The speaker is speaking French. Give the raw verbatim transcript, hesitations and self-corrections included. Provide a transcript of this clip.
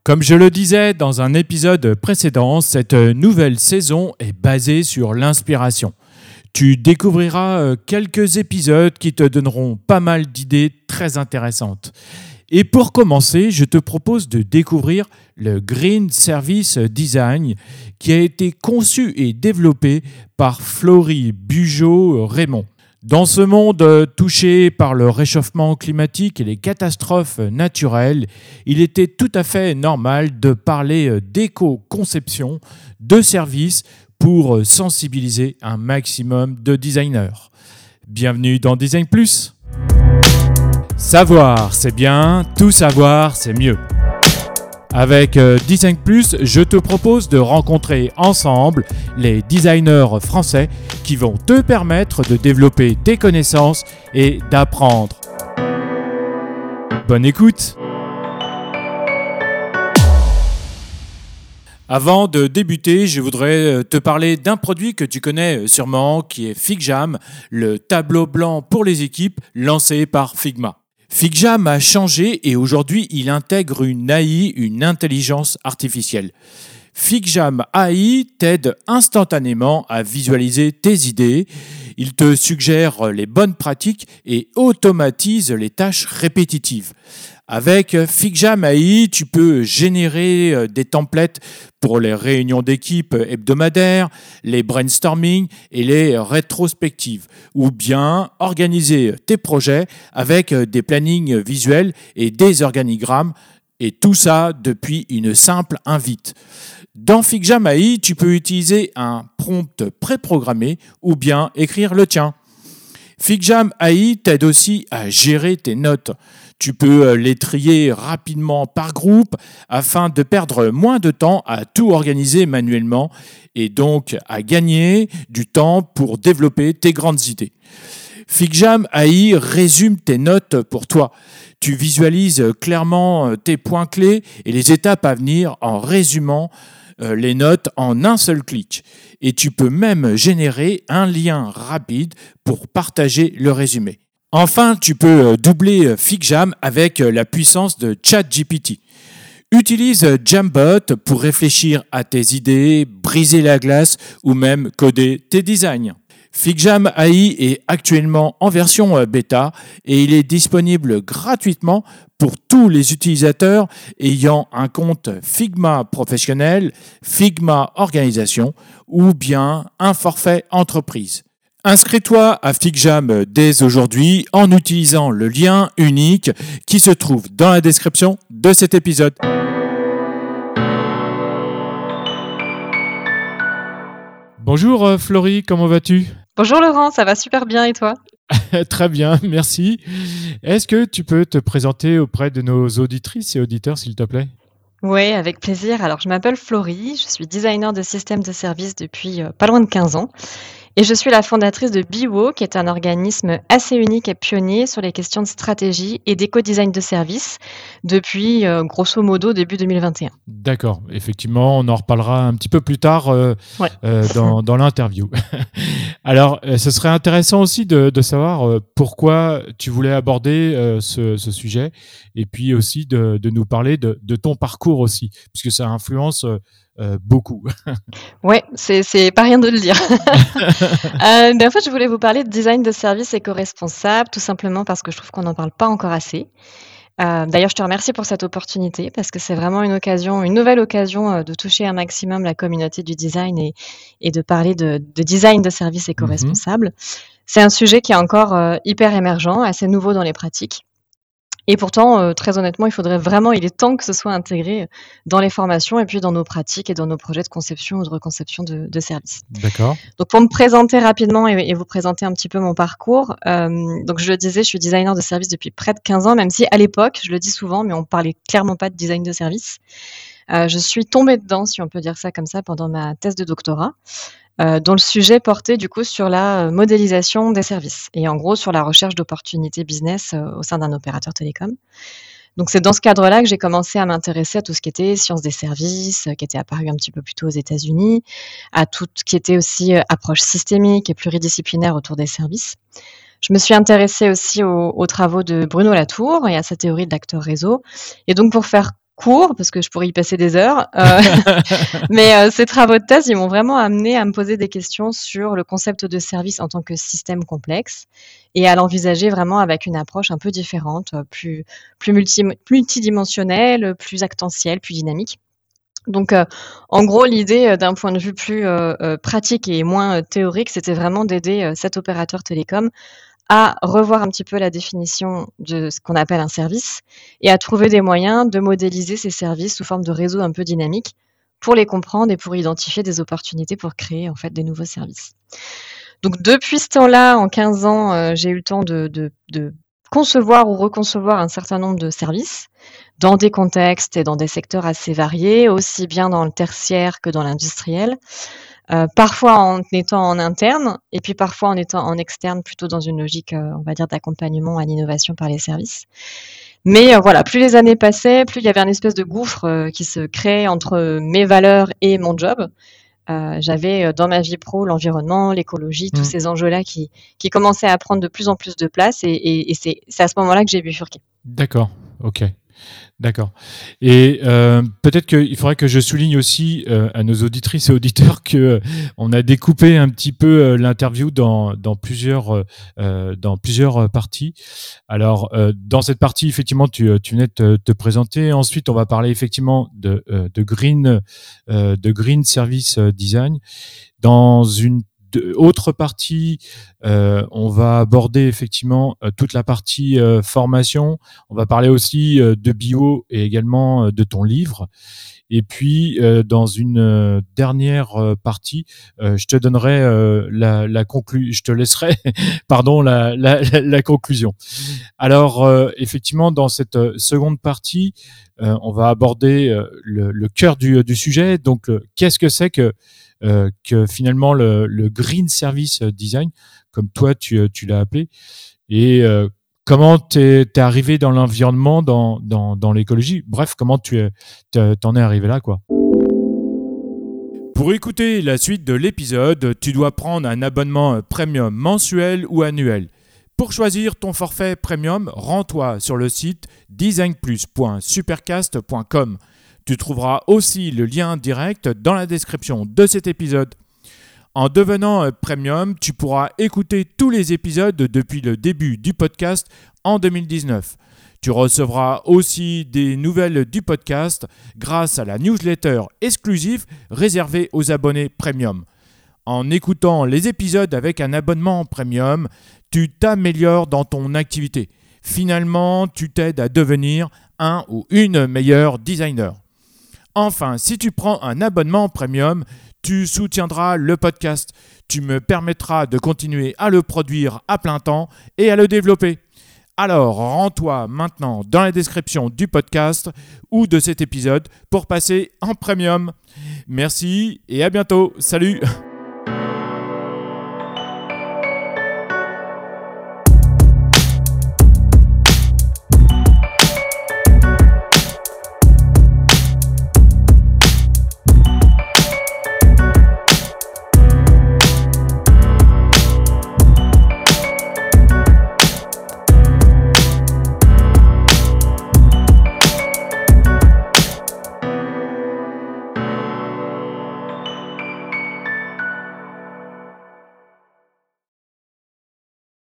Comme je le disais dans un épisode précédent, cette nouvelle saison est basée sur l'inspiration. Tu découvriras quelques épisodes qui te donneront pas mal d'idées très intéressantes. Et pour commencer, je te propose de découvrir le Green Service Design qui a été conçu et développé par Florie Bugeaud-Raymond. Dans ce monde touché par le réchauffement climatique et les catastrophes naturelles, il était tout à fait normal de parler d'éco-conception de services pour sensibiliser un maximum de designers. Bienvenue dans Design Plus. Savoir, c'est bien, tout savoir, c'est mieux. Avec Design Plus, je te propose de rencontrer ensemble les designers français qui vont te permettre de développer tes connaissances et d'apprendre. Bonne écoute! Avant de débuter, je voudrais te parler d'un produit que tu connais sûrement, qui est FigJam, le tableau blanc pour les équipes lancé par Figma. FigJam a changé et aujourd'hui, il intègre une A I, une intelligence artificielle. FigJam A I t'aide instantanément à visualiser tes idées. Il te suggère les bonnes pratiques et automatise les tâches répétitives. Avec FigJam A I, tu peux générer des templates pour les réunions d'équipe hebdomadaires, les brainstorming et les rétrospectives, ou bien organiser tes projets avec des plannings visuels et des organigrammes, et tout ça depuis une simple invite. Dans FigJam A I, tu peux utiliser un prompt préprogrammé ou bien écrire le tien. FigJam A I t'aide aussi à gérer tes notes. Tu peux les trier rapidement par groupe afin de perdre moins de temps à tout organiser manuellement et donc à gagner du temps pour développer tes grandes idées. FigJam A I résume tes notes pour toi. Tu visualises clairement tes points clés et les étapes à venir en résumant les notes en un seul clic. Et tu peux même générer un lien rapide pour partager le résumé. Enfin, tu peux doubler FigJam avec la puissance de ChatGPT. Utilise Jambot pour réfléchir à tes idées, briser la glace ou même coder tes designs. FigJam A I est actuellement en version bêta et il est disponible gratuitement pour tous les utilisateurs ayant un compte Figma professionnel, Figma organisation ou bien un forfait entreprise. Inscris-toi à FigJam dès aujourd'hui en utilisant le lien unique qui se trouve dans la description de cet épisode. Bonjour Florie, comment vas-tu ? Bonjour Laurent, ça va super bien et toi ? Très bien, merci. Est-ce que tu peux te présenter auprès de nos auditrices et auditeurs, s'il te plaît ? Oui, avec plaisir. Alors, je m'appelle Florie, je suis designer de systèmes de services depuis euh, pas loin de quinze ans. Et je suis la fondatrice de Biwo, qui est un organisme assez unique et pionnier sur les questions de stratégie et d'éco-design de services depuis, euh, grosso modo, début deux mille vingt et un. D'accord, effectivement, on en reparlera un petit peu plus tard euh, Ouais. euh, dans, dans l'interview. Alors, euh, ce serait intéressant aussi de, de savoir euh, pourquoi tu voulais aborder euh, ce, ce sujet et puis aussi de, de nous parler de, de ton parcours aussi, puisque ça influence euh, euh, beaucoup. Ouais, c'est, c'est pas rien de le dire. euh, ben en fait, je voulais vous parler de design de services éco-responsable, tout simplement parce que je trouve qu'on n'en parle pas encore assez. Euh, d'ailleurs, je te remercie pour cette opportunité parce que c'est vraiment une occasion, une nouvelle occasion euh, de toucher un maximum la communauté du design et, et de parler de, de design de services éco-responsables. Mm-hmm. C'est un sujet qui est encore euh, hyper émergent, assez nouveau dans les pratiques. Et pourtant, euh, très honnêtement, il faudrait vraiment, il est temps que ce soit intégré dans les formations et puis dans nos pratiques et dans nos projets de conception ou de reconception de, de services. D'accord. Donc, pour me présenter rapidement et, et vous présenter un petit peu mon parcours, euh, donc je le disais, je suis designer de services depuis près de quinze ans, même si à l'époque, je le dis souvent, mais on parlait clairement pas de design de service. Euh, je suis tombée dedans, si on peut dire ça comme ça, pendant ma thèse de doctorat. Euh, dont le sujet portait du coup sur la modélisation des services et en gros sur la recherche d'opportunités business euh, au sein d'un opérateur télécom. Donc c'est dans ce cadre-là que j'ai commencé à m'intéresser à tout ce qui était sciences des services, euh, qui était apparu un petit peu plus tôt aux États-Unis, à tout ce qui était aussi euh, approche systémique et pluridisciplinaire autour des services. Je me suis intéressée aussi aux, aux travaux de Bruno Latour et à sa théorie de l'acteur réseau. Et donc pour faire court parce que je pourrais y passer des heures. Euh, mais euh, ces travaux de thèse, ils m'ont vraiment amené à me poser des questions sur le concept de service en tant que système complexe et à l'envisager vraiment avec une approche un peu différente, plus, plus multi, multidimensionnelle, plus actentielle, plus dynamique. Donc, euh, en gros, l'idée euh, d'un point de vue plus euh, euh, pratique et moins euh, théorique, c'était vraiment d'aider euh, cet opérateur télécom à revoir un petit peu la définition de ce qu'on appelle un service et à trouver des moyens de modéliser ces services sous forme de réseaux un peu dynamiques pour les comprendre et pour identifier des opportunités pour créer en fait des nouveaux services. Donc depuis ce temps-là, en quinze ans, euh, j'ai eu le temps de, de, de concevoir ou reconcevoir un certain nombre de services dans des contextes et dans des secteurs assez variés, aussi bien dans le tertiaire que dans l'industriel. Euh, parfois en étant en interne et puis parfois en étant en externe, plutôt dans une logique, euh, on va dire, d'accompagnement à l'innovation par les services. Mais euh, voilà, plus les années passaient, plus il y avait un espèce de gouffre euh, qui se créait entre mes valeurs et mon job. Euh, j'avais dans ma vie pro l'environnement, l'écologie, tous mmh. ces enjeux-là qui, qui commençaient à prendre de plus en plus de place et, et, et c'est, c'est à ce moment-là que j'ai bifurqué. D'accord, ok. D'accord. Et euh, peut-être qu'il faudrait que je souligne aussi euh, à nos auditrices et auditeurs que euh, on a découpé un petit peu euh, l'interview dans dans plusieurs euh, dans plusieurs parties. Alors euh, dans cette partie, effectivement, tu tu venais de te, te présenter. Ensuite, on va parler effectivement de euh, de green euh, de green service design. Dans une autre partie, euh, on va aborder effectivement euh, toute la partie euh, formation. On va parler aussi euh, de bio et également euh, de ton livre. Et puis, euh, dans une euh, dernière euh, partie, euh, je te donnerai euh, la, la conclusion. Je te laisserai, pardon, la, la, la conclusion. Alors, euh, effectivement, dans cette seconde partie, euh, on va aborder euh, le, le cœur du, du sujet. Donc, euh, qu'est-ce que c'est que Euh, que finalement le, le green service design, comme toi tu, tu l'as appelé, et euh, comment t'es, t'es arrivé dans l'environnement, dans, dans, dans l'écologie. Bref, comment tu es, t'en es arrivé là, quoi. Pour écouter la suite de l'épisode, tu dois prendre un abonnement premium mensuel ou annuel. Pour choisir ton forfait premium, rends-toi sur le site design plus point supercast point com. Tu trouveras aussi le lien direct dans la description de cet épisode. En devenant premium, tu pourras écouter tous les épisodes depuis le début du podcast en deux mille dix-neuf. Tu recevras aussi des nouvelles du podcast grâce à la newsletter exclusive réservée aux abonnés premium. En écoutant les épisodes avec un abonnement premium, tu t'améliores dans ton activité. Finalement, tu t'aides à devenir un ou une meilleure designer. Enfin, si tu prends un abonnement premium, tu soutiendras le podcast. Tu me permettras de continuer à le produire à plein temps et à le développer. Alors, rends-toi maintenant dans la description du podcast ou de cet épisode pour passer en premium. Merci et à bientôt. Salut!